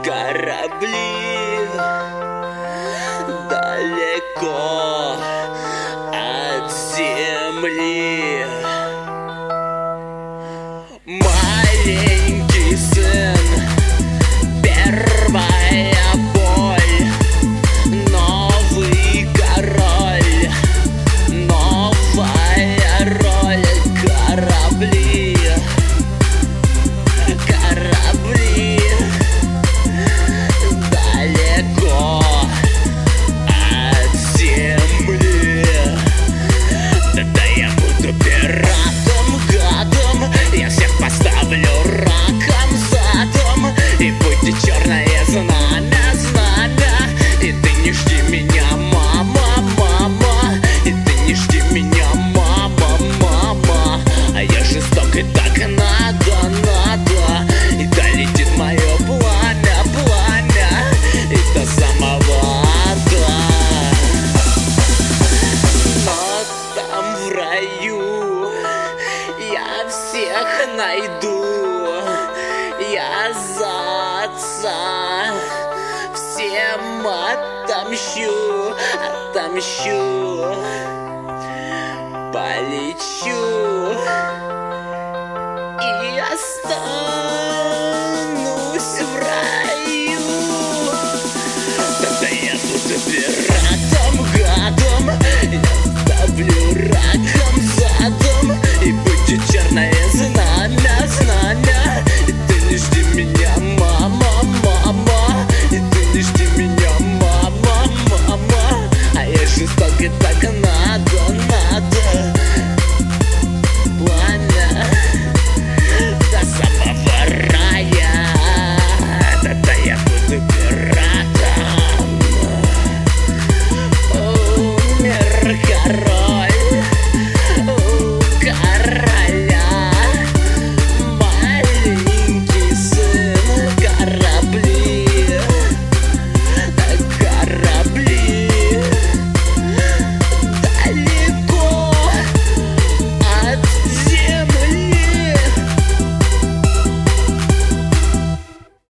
корабли далеко от земли. Маленький сын, первая боль, новый король, новая роль. Корабли, корабли далеко от земли. Да я буду пиратом, гадом, я всех поставлю раком задом. И будет черное знамя, знамя, и ты не жди меня, мама, мама, и ты не жди меня, мама, мама. А я жесток, и так надо, надо, и долетит мое пламя, пламя, и до самого ада. Но там в раю я всех найду, я за отца всем отомщу, отомщу. Полечу и останусь.